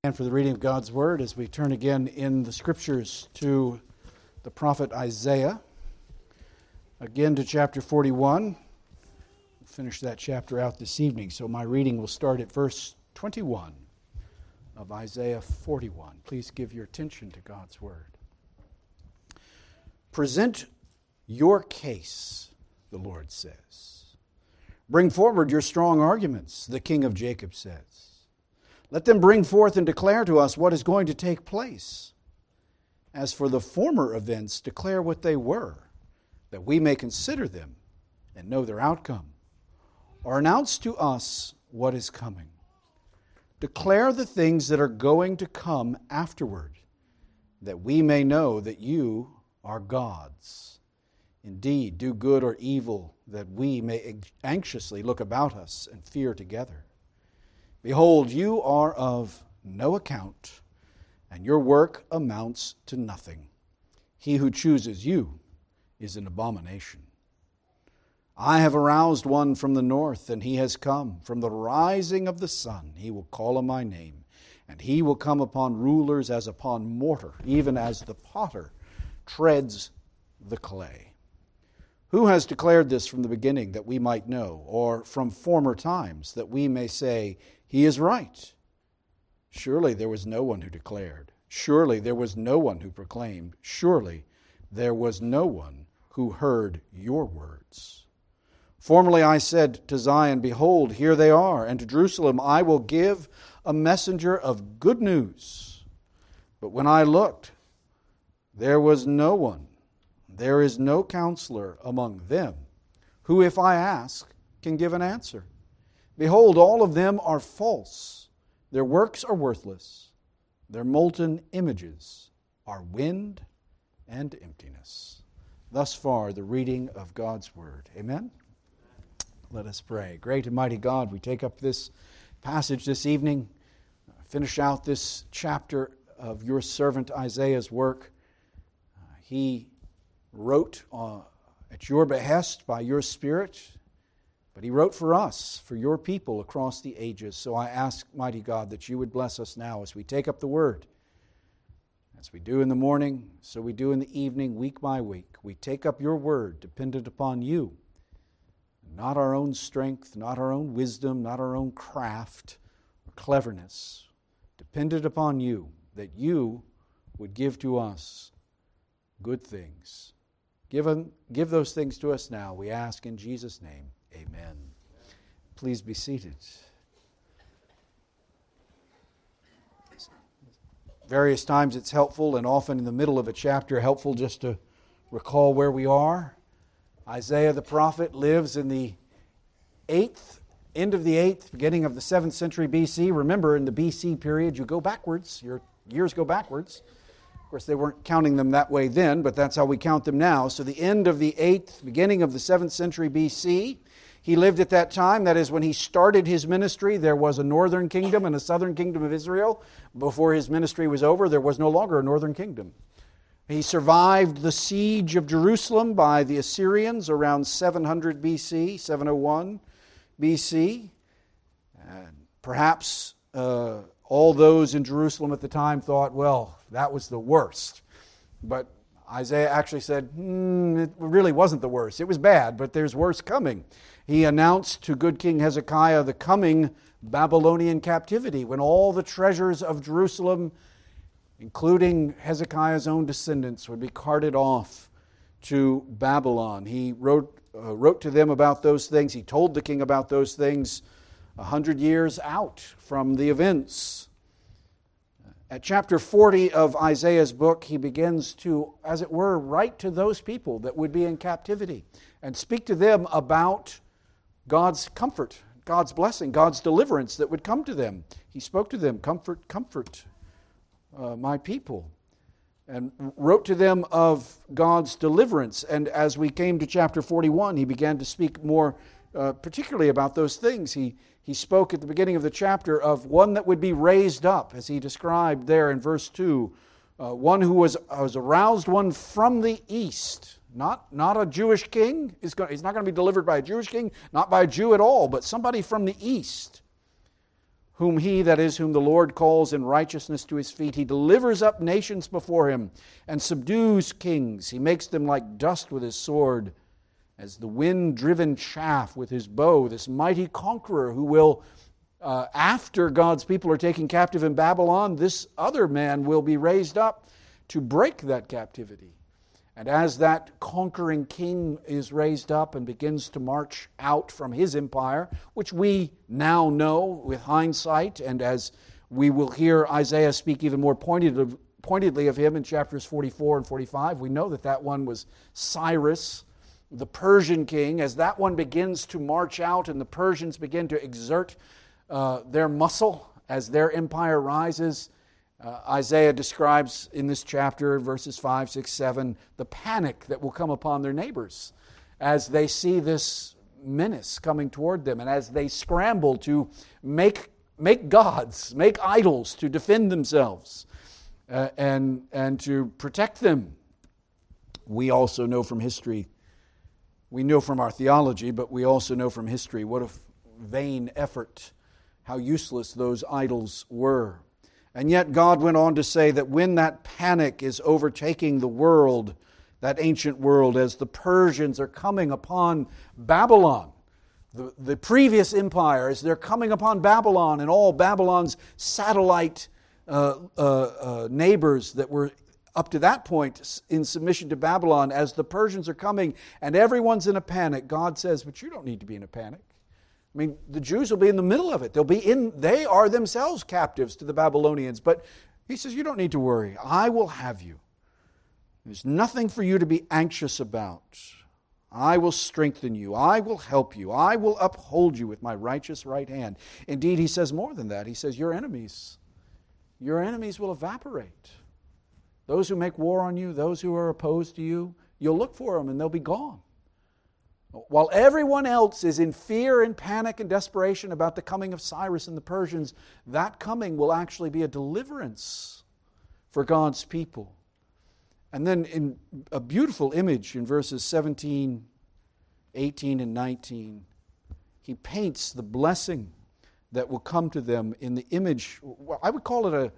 And for the reading of God's Word, as we turn again in the Scriptures to the prophet Isaiah, again to chapter 41. We'll finish that chapter out this evening, so my reading will start at verse 21 of Isaiah 41. Please give your attention to God's Word. Present your case, the Lord says. Bring forward your strong arguments, the King of Jacob says. Let them bring forth and declare to us what is going to take place. As for the former events, declare what they were, that we may consider them and know their outcome. Or announce to us what is coming. Declare the things that are going to come afterward, that we may know that you are gods. Indeed, do good or evil, that we may anxiously look about us and fear together. Behold, you are of no account, and your work amounts to nothing. He who chooses you is an abomination. I have aroused one from the north, and he has come. From the rising of the sun he will call on my name, and he will come upon rulers as upon mortar, even as the potter treads the clay. Who has declared this from the beginning, that we might know, or from former times, that we may say, He is right? Surely there was no one who declared. Surely there was no one who proclaimed. Surely there was no one who heard your words. Formerly I said to Zion, Behold, here they are, and to Jerusalem I will give a messenger of good news. But when I looked, there was no one. There is no counselor among them, who, if I ask, can give an answer. Behold, all of them are false. Their works are worthless. Their molten images are wind and emptiness. Thus far, the reading of God's Word. Amen? Let us pray. Great and mighty God, we take up this passage this evening, finish out this chapter of your servant Isaiah's work. He wrote at your behest by your Spirit, but he wrote for us, for your people across the ages. So I ask, mighty God, that you would bless us now as we take up the Word. As we do in the morning, so we do in the evening, week by week. We take up your Word, dependent upon you. Not our own strength, not our own wisdom, not our own craft or cleverness. Dependent upon you, that you would give to us good things. Give those things to us now, we ask in Jesus' name. Amen. Please be seated. Various times it's helpful, and often in the middle of a chapter, helpful just to recall where we are. Isaiah the prophet lives in the end of the 8th, beginning of the 7th century BC. Remember, in the BC period, you go backwards. Your years go backwards. Of course, they weren't counting them that way then, but that's how we count them now. So the end of the 8th, beginning of the 7th century BC, he lived at that time. That is, when he started his ministry, there was a northern kingdom and a southern kingdom of Israel. Before his ministry was over, there was no longer a northern kingdom. He survived the siege of Jerusalem by the Assyrians around 700 BC, 701 BC. And perhaps all those in Jerusalem at the time thought, well, that was the worst. But Isaiah actually said, it really wasn't the worst. It was bad, but there's worse coming. He announced to good King Hezekiah the coming Babylonian captivity, when all the treasures of Jerusalem, including Hezekiah's own descendants, would be carted off to Babylon. He wrote to them about those things. He told the king about those things 100 years out from the events. At chapter 40 of Isaiah's book, he begins to, as it were, write to those people that would be in captivity and speak to them about God's comfort, God's blessing, God's deliverance that would come to them. He spoke to them, comfort, comfort my people, and wrote to them of God's deliverance. And as we came to chapter 41, he began to speak more particularly about those things. He spoke at the beginning of the chapter of one that would be raised up, as he described there in verse 2, one who was aroused, one from the east. Not a Jewish king. He's not going to be delivered by a Jewish king, not by a Jew at all, but somebody from the east, whom the Lord calls in righteousness to his feet. He delivers up nations before him and subdues kings. He makes them like dust with his sword, as the wind-driven chaff with his bow. This mighty conqueror who will, after God's people are taken captive in Babylon, this other man will be raised up to break that captivity. And as that conquering king is raised up and begins to march out from his empire, which we now know with hindsight, and as we will hear Isaiah speak even more pointedly of him in chapters 44 and 45, we know that that one was Cyrus, the Persian king. As that one begins to march out and the Persians begin to exert their muscle as their empire rises, Isaiah describes in this chapter, verses 5, 6, 7, the panic that will come upon their neighbors as they see this menace coming toward them and as they scramble to make gods, make idols to defend themselves and to protect them. We also know from history, we know from our theology, but we also know from history what a vain effort, how useless those idols were. And yet God went on to say that when that panic is overtaking the world, that ancient world, as the Persians are coming upon Babylon, the previous empire, as they're coming upon Babylon and all Babylon's satellite neighbors that were up to that point in submission to Babylon, as the Persians are coming and everyone's in a panic, God says, but you don't need to be in a panic. I mean, the Jews will be in the middle of it. They are themselves captives to the Babylonians. But he says, you don't need to worry. I will have you. There's nothing for you to be anxious about. I will strengthen you. I will help you. I will uphold you with my righteous right hand. Indeed, he says more than that. He says, your enemies will evaporate. Those who make war on you, those who are opposed to you, you'll look for them and they'll be gone. While everyone else is in fear and panic and desperation about the coming of Cyrus and the Persians, that coming will actually be a deliverance for God's people. And then in a beautiful image in verses 17, 18, and 19, he paints the blessing that will come to them in the image. I would call it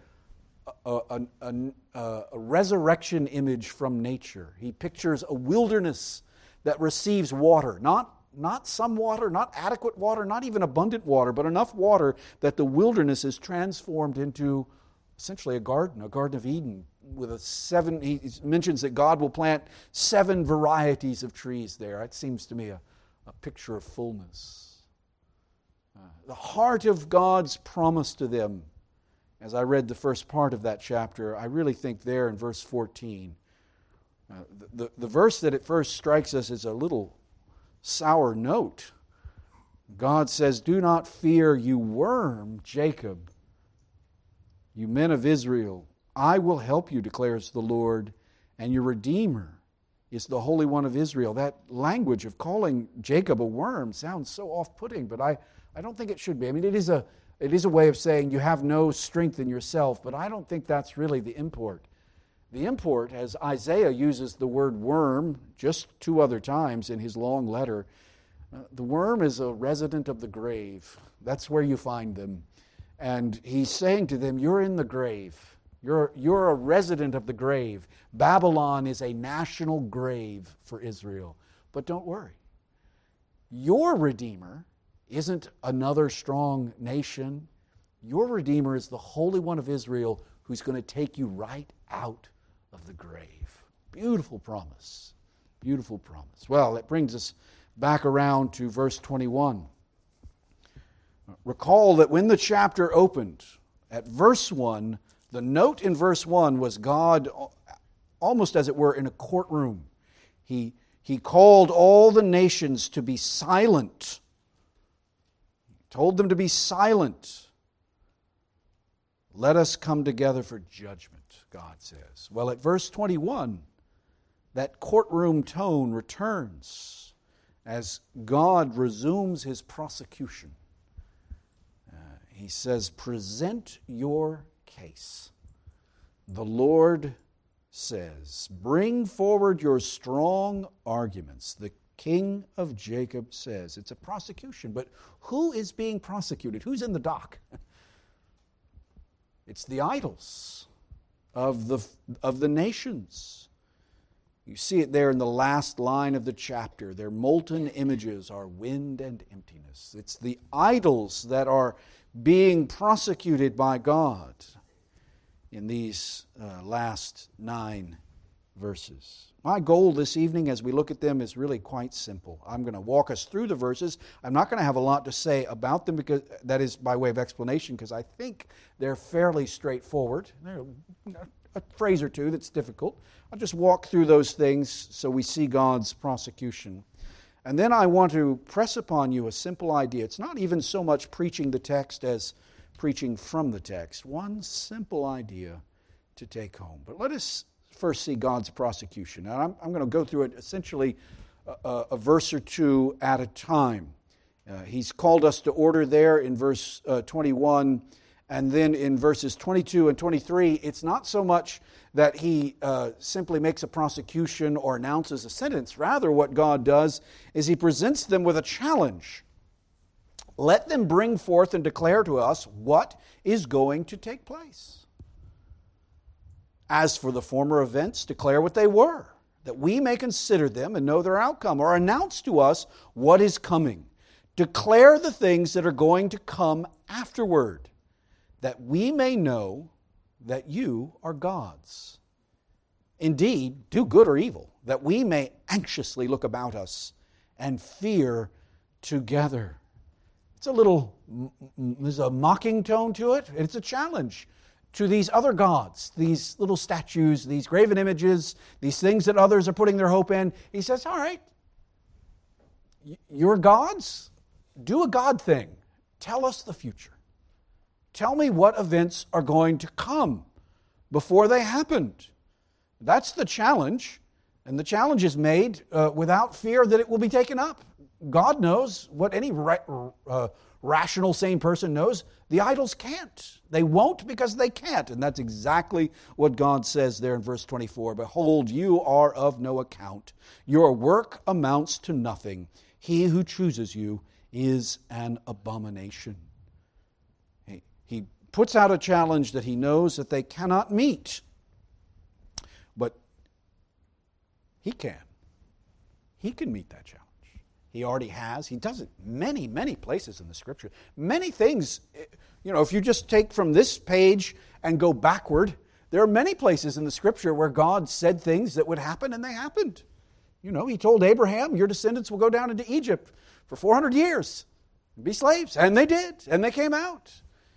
a resurrection image from nature. He pictures a wilderness that receives water, not some water, not adequate water, not even abundant water, but enough water that the wilderness is transformed into essentially a Garden of Eden. He mentions that God will plant 7 varieties of trees there. It seems to me a picture of fullness. The heart of God's promise to them, as I read the first part of that chapter, I really think there in verse 14, the verse that at first strikes us as a little sour note. God says, do not fear, you worm, Jacob, you men of Israel. I will help you, declares the Lord, and your Redeemer is the Holy One of Israel. That language of calling Jacob a worm sounds so off-putting, but I don't think it should be. I mean, it is a way of saying you have no strength in yourself, but I don't think that's really the import. The import, as Isaiah uses the word worm just 2 other times in his long letter, the worm is a resident of the grave. That's where you find them. And he's saying to them, you're in the grave. You're a resident of the grave. Babylon is a national grave for Israel. But don't worry. Your Redeemer isn't another strong nation. Your Redeemer is the Holy One of Israel who's going to take you right out of the grave. Beautiful promise. Beautiful promise. Well, that brings us back around to verse 21. Recall that when the chapter opened, at verse 1, the note in verse 1 was God, almost as it were, in a courtroom. He called all the nations to be silent. He told them to be silent. Let us come together for judgment, God says. Well, at verse 21, that courtroom tone returns as God resumes his prosecution. He says, present your case. The Lord says, bring forward your strong arguments. The King of Jacob says. It's a prosecution, but who is being prosecuted? Who's in the dock? It's the idols of the nations. You see it there in the last line of the chapter. Their molten images are wind and emptiness. It's the idols that are being prosecuted by God in these last 9 verses. My goal this evening as we look at them is really quite simple. I'm going to walk us through the verses. I'm not going to have a lot to say about them, because that is by way of explanation, because I think they're fairly straightforward. There's a phrase or two that's difficult. I'll just walk through those things so we see God's prosecution. And then I want to press upon you a simple idea. It's not even so much preaching the text as preaching from the text. One simple idea to take home. But let us first see God's prosecution. Now, I'm going to go through it essentially a verse or two at a time. He's called us to order there in verse 21, and then in verses 22 and 23, it's not so much that he simply makes a prosecution or announces a sentence. Rather, what God does is he presents them with a challenge. Let them bring forth and declare to us what is going to take place. As for the former events, declare what they were, that we may consider them and know their outcome, or announce to us what is coming. Declare the things that are going to come afterward, that we may know that you are God's. Indeed, do good or evil, that we may anxiously look about us and fear together. There's a mocking tone to it. It's a challenge to these other gods, these little statues, these graven images, these things that others are putting their hope in. He says, all right, you're gods? Do a God thing. Tell us the future. Tell me what events are going to come before they happened. That's the challenge, and the challenge is made without fear that it will be taken up. God knows what any rational, sane person knows. The idols can't. They won't because they can't. And that's exactly what God says there in verse 24. Behold, you are of no account. Your work amounts to nothing. He who chooses you is an abomination. He puts out a challenge that he knows that they cannot meet. But he can. He can meet that challenge. He already has. He does it many, many places in the Scripture. Many things, if you just take from this page and go backward, there are many places in the Scripture where God said things that would happen, and they happened. He told Abraham, your descendants will go down into Egypt for 400 years and be slaves. And they did, and they came out.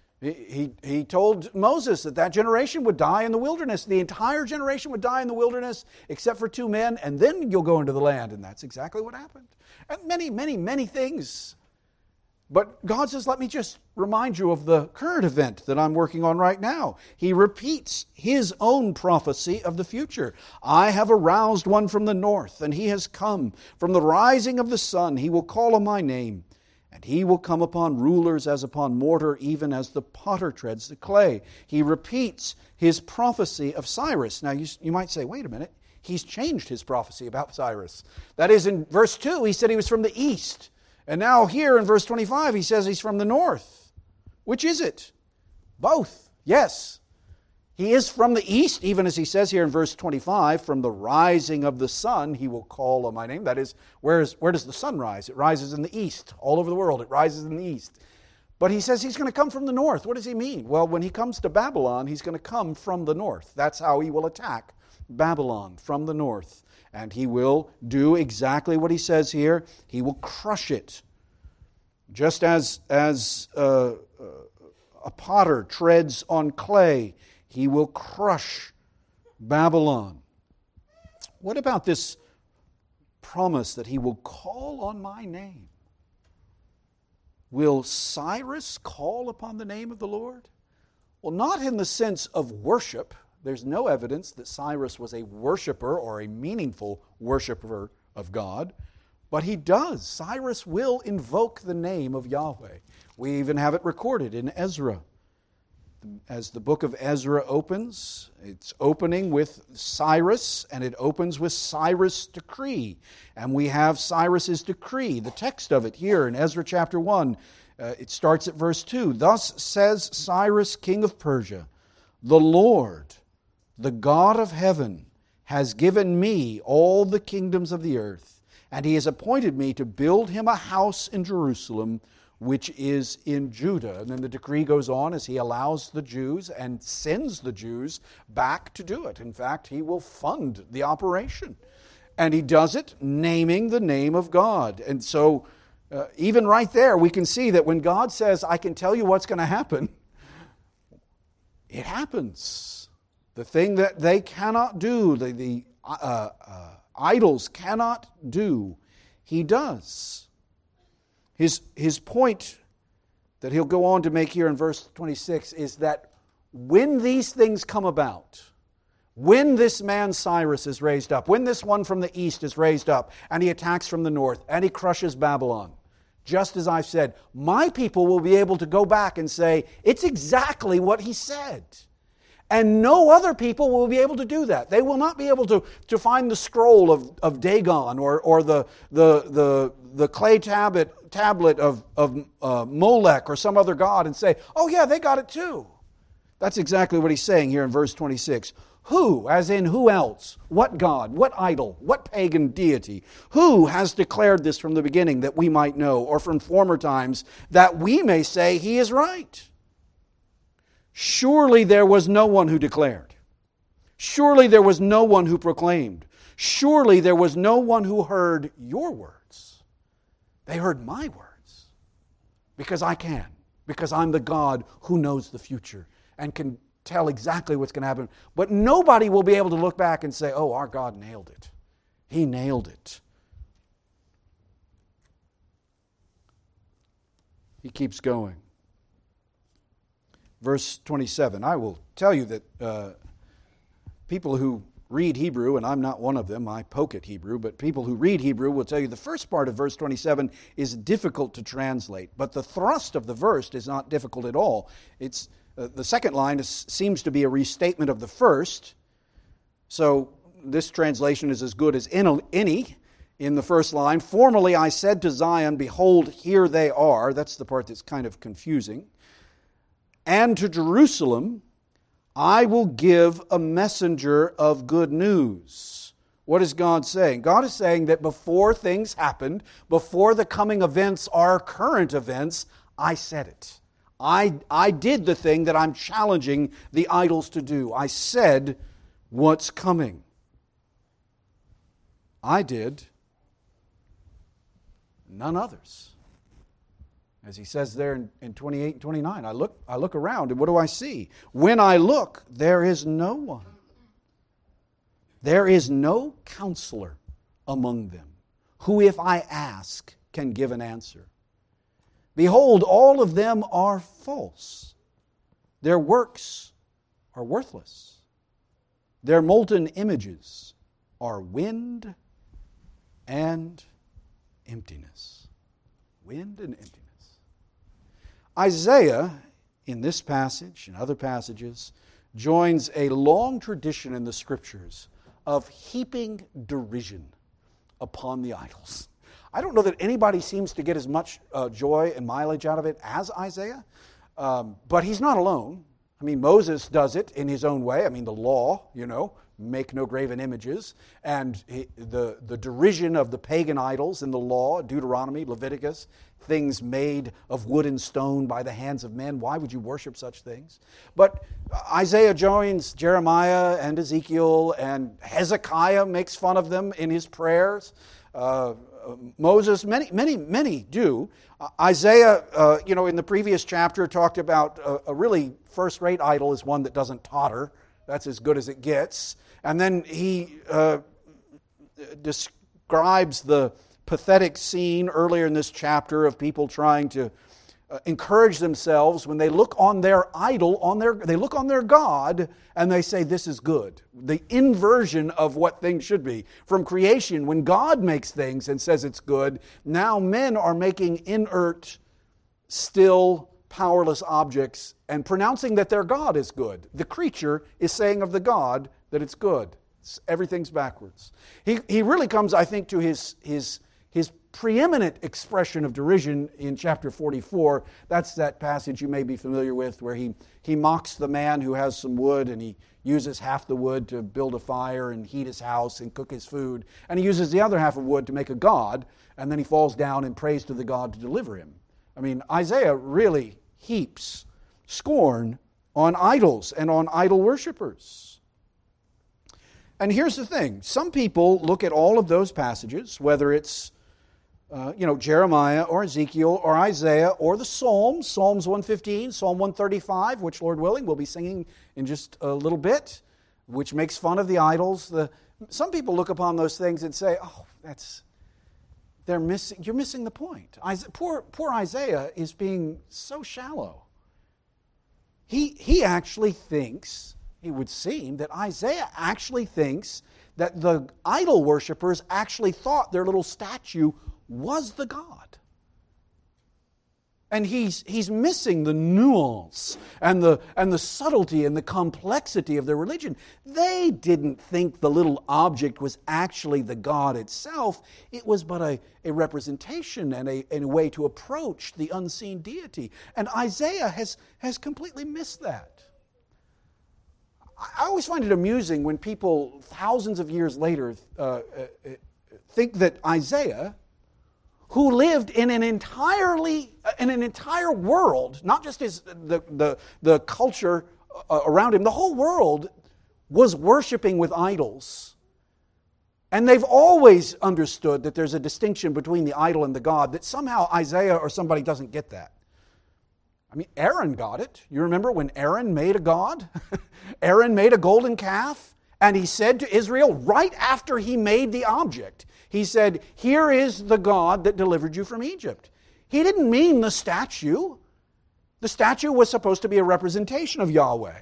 He told Moses that generation would die in the wilderness. The entire generation would die in the wilderness except for 2 men, and then you'll go into the land. And that's exactly what happened. And many, many, many things. But God says, let me just remind you of the current event that I'm working on right now. He repeats his own prophecy of the future. I have aroused one from the north, and he has come. From the rising of the sun, he will call on my name. And he will come upon rulers as upon mortar, even as the potter treads the clay. He repeats his prophecy of Cyrus. Now you might say, wait a minute, he's changed his prophecy about Cyrus. That is, in verse 2, he said he was from the east. And now here in verse 25, he says he's from the north. Which is it? Both. Yes. He is from the east, even as he says here in verse 25, from the rising of the sun, he will call on my name. That is, where does the sun rise? It rises in the east. All over the world, it rises in the east. But he says he's going to come from the north. What does he mean? Well, when he comes to Babylon, he's going to come from the north. That's how he will attack Babylon, from the north. And he will do exactly what he says here. He will crush it. Just as a potter treads on clay, he will crush Babylon. What about this promise that he will call on my name? Will Cyrus call upon the name of the Lord? Well, not in the sense of worship. There's no evidence that Cyrus was a worshiper or a meaningful worshiper of God. But he does. Cyrus will invoke the name of Yahweh. We even have it recorded in Ezra. As the book of Ezra opens, it's opening with Cyrus, and it opens with Cyrus' decree. And we have Cyrus' decree, the text of it here in Ezra chapter 1. It starts at verse 2. Thus says Cyrus, king of Persia, The Lord, the God of heaven, has given me all the kingdoms of the earth, and He has appointed me to build Him a house in Jerusalem, which is in Judah. And then the decree goes on as He allows the Jews and sends the Jews back to do it. In fact, He will fund the operation. And He does it naming the name of God. And so even right there, we can see that when God says, I can tell you what's going to happen, it happens. The thing that they cannot do, the idols cannot do, He does. His point that he'll go on to make here in verse 26 is that when these things come about, when this man Cyrus is raised up, when this one from the east is raised up, and he attacks from the north, and he crushes Babylon, just as I've said, my people will be able to go back and say, it's exactly what he said. And no other people will be able to do that. They will not be able to find the scroll of Dagon or the clay tablet of Molech or some other god and say, oh yeah, they got it too. That's exactly what he's saying here in verse 26. Who, as in who else, what god, what idol, what pagan deity, who has declared this from the beginning that we might know, or from former times that we may say he is right? Surely there was no one who declared. Surely there was no one who proclaimed. Surely there was no one who heard your words. They heard my words. Because I can. Because I'm the God who knows the future and can tell exactly what's going to happen. But nobody will be able to look back and say, oh, our God nailed it. He nailed it. He keeps going. Verse 27, I will tell you that people who read Hebrew, and I'm not one of them, I poke at Hebrew, but people who read Hebrew will tell you the first part of verse 27 is difficult to translate, but the thrust of the verse is not difficult at all. It's the second line seems to be a restatement of the first, so this translation is as good as any. In the first line, formerly I said to Zion, behold, here they are. That's the part that's kind of confusing. And to Jerusalem, I will give a messenger of good news. What is God saying? God is saying that before things happened, before the coming events are current events, I said it. I did the thing that I'm challenging the idols to do. I said what's coming. I did. None others. As he says there in 28 and 29, I look around and what do I see? When I look, there is no one. There is no counselor among them who, if I ask, can give an answer. Behold, all of them are false. Their works are worthless. Their molten images are wind and emptiness. Wind and emptiness. Isaiah, in this passage and other passages, joins a long tradition in the Scriptures of heaping derision upon the idols. I don't know that anybody seems to get as much joy and mileage out of it as Isaiah, but he's not alone. I mean, Moses does it in his own way. I mean, the law, make no graven images, and the derision of the pagan idols in the law, Deuteronomy, Leviticus, things made of wood and stone by the hands of men. Why would you worship such things? But Isaiah joins Jeremiah and Ezekiel, and Hezekiah makes fun of them in his prayers. Moses, many do. Isaiah, in the previous chapter talked about a really first-rate idol is one that doesn't totter. That's as good as it gets. And then he describes the pathetic scene earlier in this chapter of people trying to encourage themselves when they look on their idol, they look on their God, and they say, this is good. The inversion of what things should be. From creation, when God makes things and says it's good, now men are making inert, still, powerless objects and pronouncing that their God is good. The creature is saying of the God that it's good. Everything's backwards. He really comes, I think, to his his preeminent expression of derision in chapter 44. That's that passage you may be familiar with where he mocks the man who has some wood, and he uses half the wood to build a fire and heat his house and cook his food, and he uses the other half of wood to make a god, and then he falls down and prays to the God to deliver him. I mean, Isaiah really heaps scorn on idols and on idol worshipers. And here's the thing. Some people look at all of those passages, whether it's Jeremiah or Ezekiel or Isaiah or the Psalms, Psalms 115, Psalm 135, which, Lord willing, we'll be singing in just a little bit, which makes fun of the idols. Some people look upon those things and say, oh, you're missing the point. Poor Isaiah is being so shallow. He actually thinks, it would seem, that Isaiah actually thinks that the idol worshipers actually thought their little statue was the God. And he's missing the nuance and the subtlety and the complexity of their religion. They didn't think the little object was actually the God itself. It was but a representation and a way to approach the unseen deity. And Isaiah has completely missed that. I always find it amusing when people thousands of years later think that Isaiah, who lived in an entire world, not just the culture around him, the whole world was worshiping with idols. And they've always understood that there's a distinction between the idol and the God, that somehow Isaiah or somebody doesn't get that. I mean, Aaron got it. You remember when Aaron made a god? Aaron made a golden calf, and he said to Israel, right after he made the object, he said, here is the God that delivered you from Egypt. He didn't mean the statue. The statue was supposed to be a representation of Yahweh.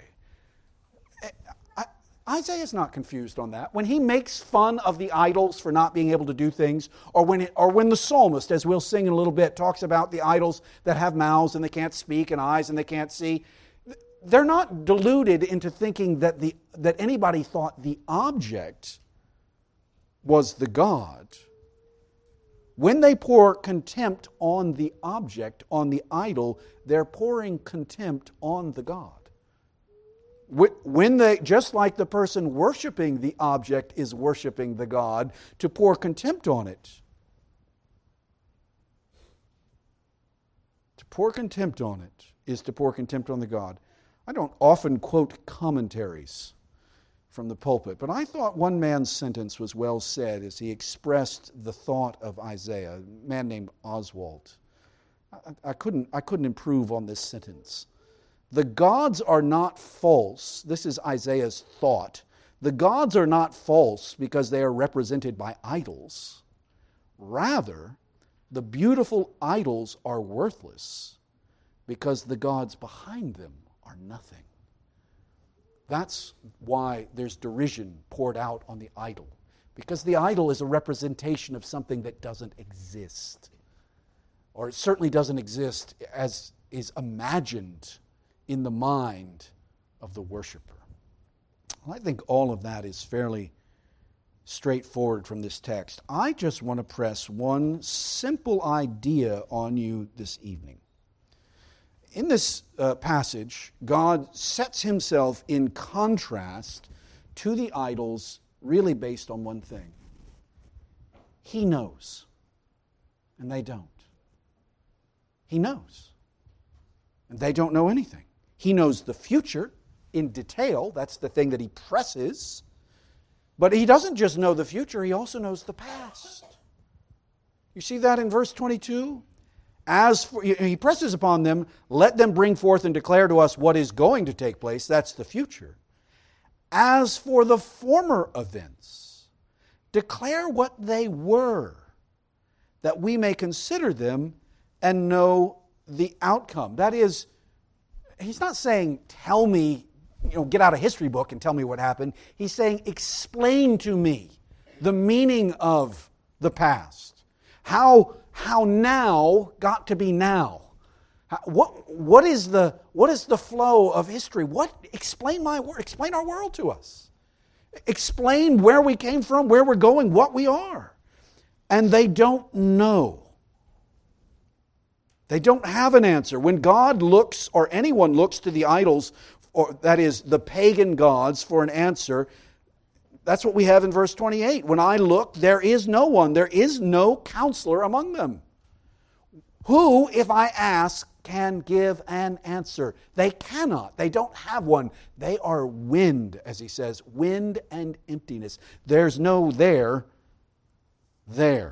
Isaiah's not confused on that. When he makes fun of the idols for not being able to do things, or when the psalmist, as we'll sing in a little bit, talks about the idols that have mouths and they can't speak and eyes and they can't see, they're not deluded into thinking that anybody thought the object was the God. When they pour contempt on the object, on the idol, they're pouring contempt on the God. When they, just like the person worshiping the object is worshiping the God, to pour contempt on it. To pour contempt on it is to pour contempt on the God. I don't often quote commentaries from the pulpit, but I thought one man's sentence was well said as he expressed the thought of Isaiah, a man named Oswald. I couldn't improve on this sentence. The gods are not false. This is Isaiah's thought. The gods are not false because they are represented by idols. Rather, the beautiful idols are worthless because the gods behind them are nothing. That's why there's derision poured out on the idol. Because the idol is a representation of something that doesn't exist. Or it certainly doesn't exist as is imagined in the mind of the worshiper. Well, I think all of that is fairly straightforward from this text. I just want to press one simple idea on you this evening. In this passage, God sets himself in contrast to the idols really based on one thing. He knows, and they don't. He knows, and they don't know anything. He knows the future in detail. That's the thing that he presses. But he doesn't just know the future, he also knows the past. You see that in verse 22? He presses upon them, let them bring forth and declare to us what is going to take place. That's the future. As for the former events, declare what they were, that we may consider them and know the outcome. That is, he's not saying, tell me, get out a history book and tell me what happened. He's saying, explain to me the meaning of the past. How now got to be now. What is the flow of history? Explain our world to us. Explain where we came from, where we're going, what we are. and they don't know. They don't have an answer. When God looks, or anyone looks to the idols, or that is, the pagan gods, for an answer, that's what we have in verse 28. When I look, there is no one. There is no counselor among them. Who, if I ask, can give an answer? They cannot. They don't have one. They are wind, as he says, wind and emptiness. There's no there. The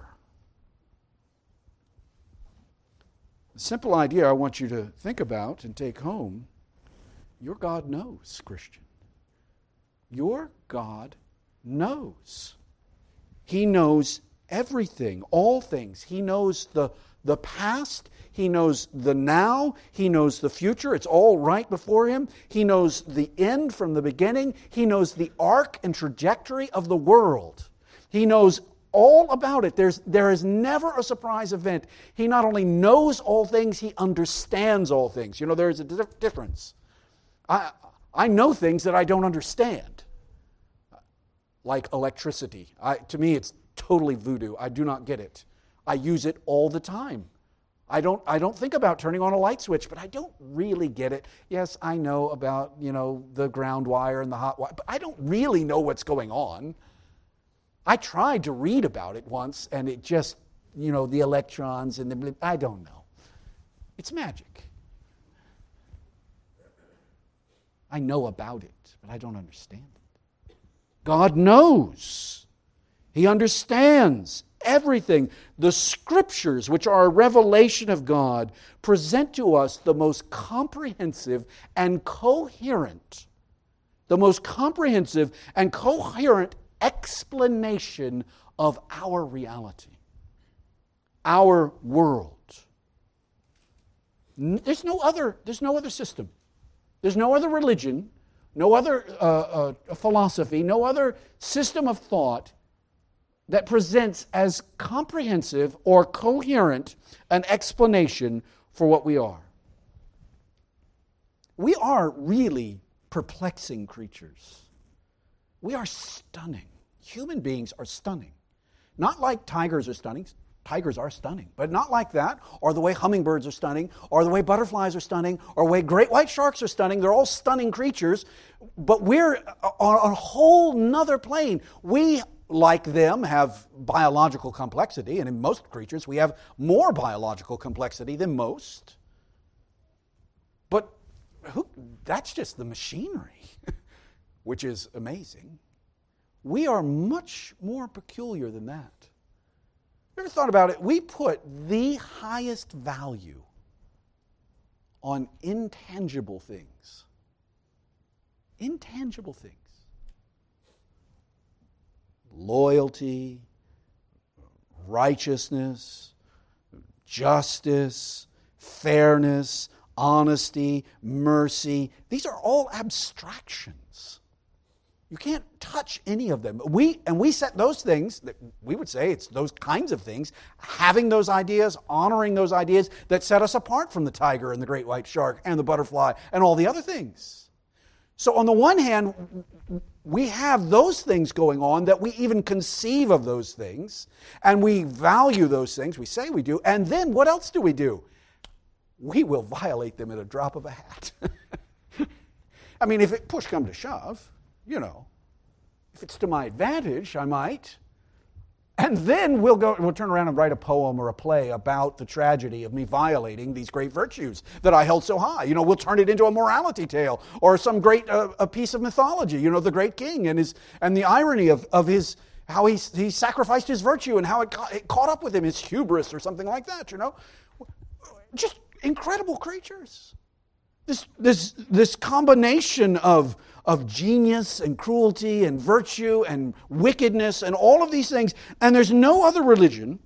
simple idea I want you to think about and take home: your God knows, Christian. Your God knows. He knows everything, all things. He knows the past. He knows the now. He knows the future. It's all right before Him. He knows the end from the beginning. He knows the arc and trajectory of the world. He knows all about it. There is never a surprise event. He not only knows all things, He understands all things. You know, there is a difference. I know things that I don't understand, like electricity. To me, it's totally voodoo. I do not get it. I use it all the time. I don't think about turning on a light switch, but I don't really get it. Yes, I know about, the ground wire and the hot wire, but I don't really know what's going on. I tried to read about it once, and it just, the electrons and I don't know. It's magic. I know about it, but I don't understand it. God knows. He understands everything. The Scriptures, which are a revelation of God, present to us the most comprehensive and coherent explanation of our reality, our world. There's no other system. There's no other religion, no other philosophy, no other system of thought that presents as comprehensive or coherent an explanation for what we are. We are really perplexing creatures. We are stunning. Human beings are stunning. Not like tigers are stunning. Tigers are stunning, but not like that, or the way hummingbirds are stunning, or the way butterflies are stunning, or the way great white sharks are stunning. They're all stunning creatures, but we're on a whole nother plane. We, like them, have biological complexity, and in most creatures we have more biological complexity than most. But that's just the machinery, which is amazing. We are much more peculiar than that. You ever thought about it? We put the highest value on intangible things. Intangible things. Loyalty, righteousness, justice, fairness, honesty, mercy. These are all abstractions. You can't touch any of them. We set those things, that we would say it's those kinds of things, having those ideas, honoring those ideas that set us apart from the tiger and the great white shark and the butterfly and all the other things. So on the one hand, we have those things going on, that we even conceive of those things, and we value those things, we say we do, and then what else do we do? We will violate them at a drop of a hat. I mean, if push come to shove, if it's to my advantage, I might. And then we'll turn around and write a poem or a play about the tragedy of me violating these great virtues that I held so high. We'll turn it into a morality tale or some great a piece of mythology. The great king and the irony of his how he sacrificed his virtue and how it caught up with him, his hubris or something like that. Just incredible creatures. This combination of genius and cruelty and virtue and wickedness and all of these things. And there's no other religion,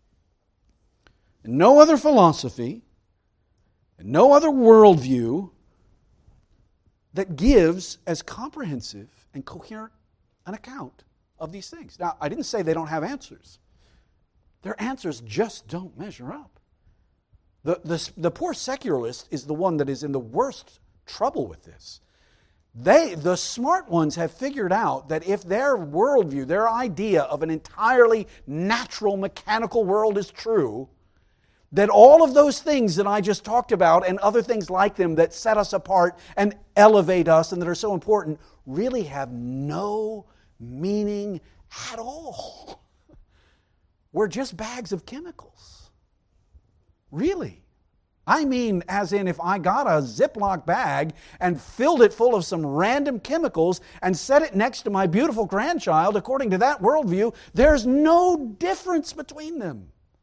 no other philosophy, and no other worldview that gives as comprehensive and coherent an account of these things. Now, I didn't say they don't have answers. Their answers just don't measure up. The poor secularist is the one that is in the worst trouble with this. The smart ones have figured out that if their worldview, their idea of an entirely natural, mechanical world is true, that all of those things that I just talked about and other things like them that set us apart and elevate us and that are so important really have no meaning at all. We're just bags of chemicals. Really. I mean, as in if I got a Ziploc bag and filled it full of some random chemicals and set it next to my beautiful grandchild, according to that worldview, there's no difference between them.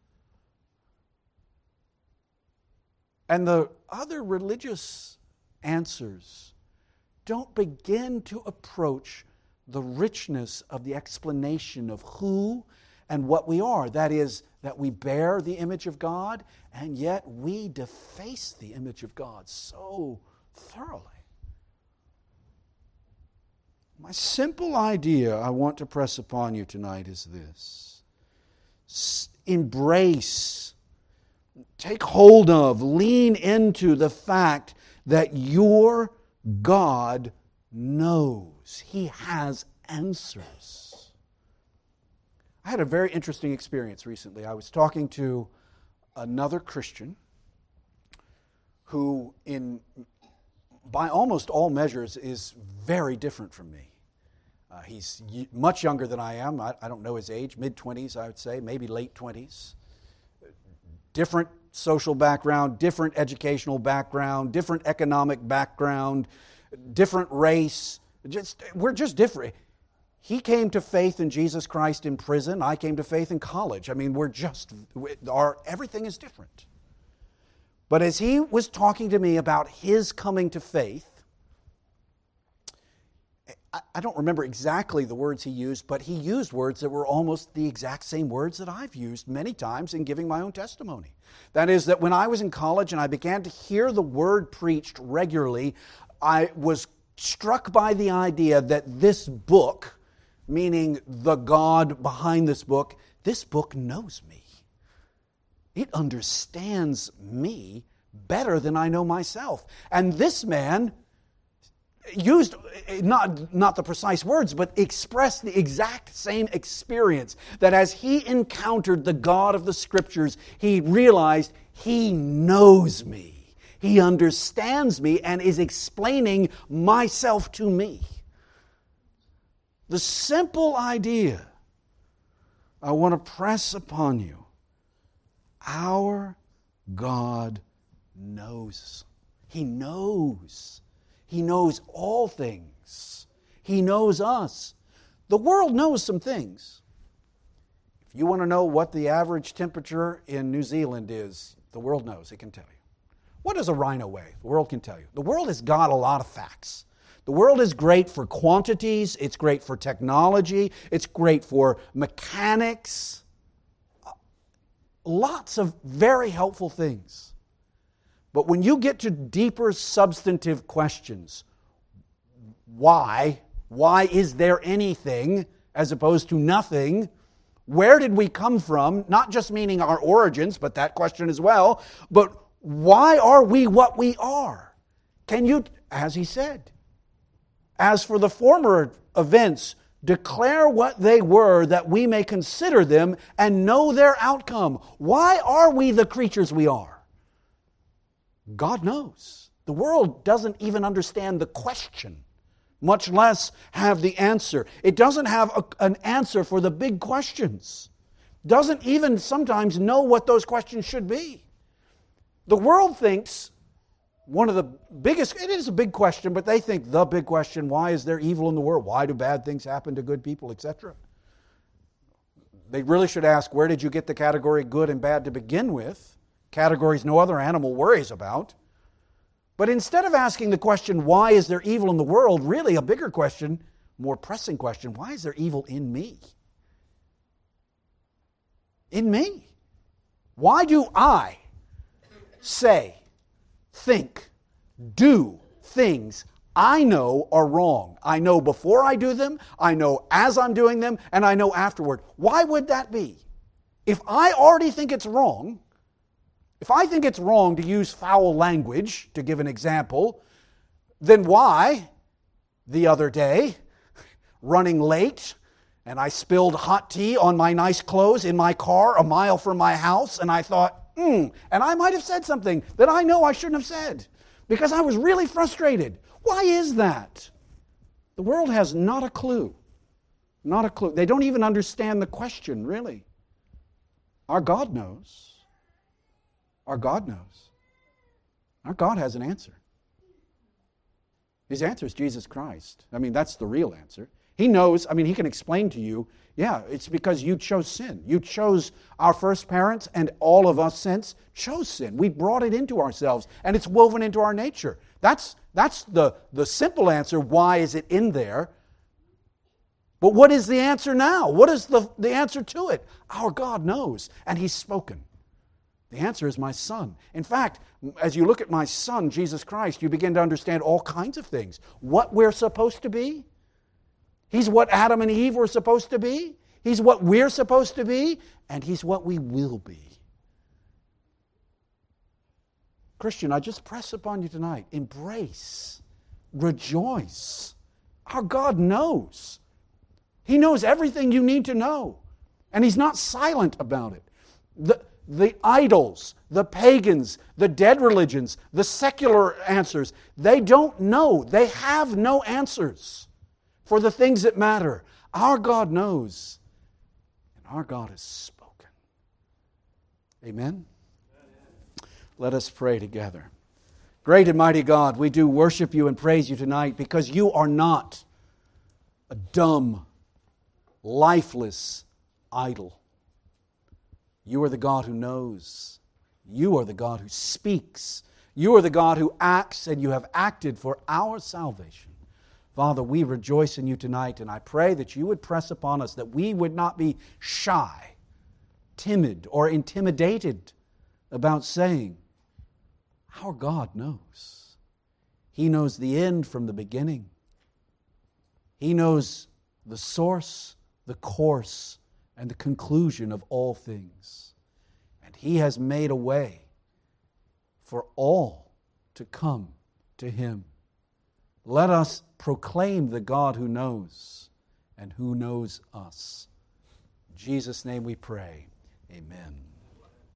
And the other religious answers don't begin to approach the richness of the explanation of who and what we are. That is, that we bear the image of God, and yet we deface the image of God so thoroughly. My simple idea I want to press upon you tonight is this. Embrace, take hold of, lean into the fact that your God knows. He has answers. I had a very interesting experience recently. I was talking to another Christian who, by almost all measures, is very different from me. He's much younger than I am. I don't know his age, mid-20s, I would say, maybe late 20s. Different social background, different educational background, different economic background, different race. We're just different. He came to faith in Jesus Christ in prison. I came to faith in college. I mean, everything is different. But as he was talking to me about his coming to faith, I don't remember exactly the words he used, but he used words that were almost the exact same words that I've used many times in giving my own testimony. That is, that when I was in college and I began to hear the word preached regularly, I was struck by the idea that this book, meaning the God behind this book knows me. It understands me better than I know myself. And this man used not the precise words, but expressed the exact same experience, that as he encountered the God of the Scriptures, he realized he knows me. He understands me and is explaining myself to me. The simple idea I want to press upon you, our God knows. He knows. He knows all things. He knows us. The world knows some things. If you want to know what the average temperature in New Zealand is, the world knows. It can tell you. What does a rhino weigh? The world can tell you. The world has got a lot of facts. The world is great for quantities, it's great for technology, it's great for mechanics. Lots of very helpful things. But when you get to deeper substantive questions, why is there anything as opposed to nothing? Where did we come from? Not just meaning our origins, but that question as well. But why are we what we are? Can you, as he said, as for the former events, declare what they were that we may consider them and know their outcome. Why are we the creatures we are? God knows. The world doesn't even understand the question, much less have the answer. It doesn't have an answer for the big questions. Doesn't even sometimes know what those questions should be. The world thinks one of the biggest, it is a big question, but they think the big question, why is there evil in the world? Why do bad things happen to good people, etc.? They really should ask, where did you get the category good and bad to begin with? Categories no other animal worries about. But instead of asking the question, why is there evil in the world, really a bigger question, more pressing question, why is there evil in me? In me? Why do I say, think, do things I know are wrong? I know before I do them, I know as I'm doing them, and I know afterward. Why would that be? If I already think it's wrong, if I think it's wrong to use foul language, to give an example, then why the other day, running late, and I spilled hot tea on my nice clothes in my car a mile from my house, and I thought, and I might have said something that I know I shouldn't have said because I was really frustrated. Why is that? The world has not a clue. Not a clue. They don't even understand the question, really. Our God knows. Our God knows. Our God has an answer. His answer is Jesus Christ. I mean, that's the real answer. He knows, I mean, He can explain to you, yeah, it's because you chose sin. You chose, our first parents and all of us since chose sin. We brought it into ourselves, and it's woven into our nature. That's the simple answer. Why is it in there? But what is the answer now? What is the answer to it? Our God knows, and He's spoken. The answer is my Son. In fact, as you look at my Son, Jesus Christ, you begin to understand all kinds of things. What we're supposed to be. He's what Adam and Eve were supposed to be. He's what we're supposed to be. And He's what we will be. Christian, I just press upon you tonight. Embrace. Rejoice. Our God knows. He knows everything you need to know. And He's not silent about it. The idols, the pagans, the dead religions, the secular answers, they don't know. They have no answers for the things that matter. Our God knows, and our God has spoken. Amen? Let us pray together. Great and mighty God, we do worship You and praise You tonight because You are not a dumb, lifeless idol. You are the God who knows. You are the God who speaks. You are the God who acts, and You have acted for our salvation. Father, we rejoice in You tonight, and I pray that You would press upon us, that we would not be shy, timid, or intimidated about saying, our God knows. He knows the end from the beginning. He knows the source, the course, and the conclusion of all things. And He has made a way for all to come to Him. Let us proclaim the God who knows and who knows us. In Jesus' name we pray. Amen.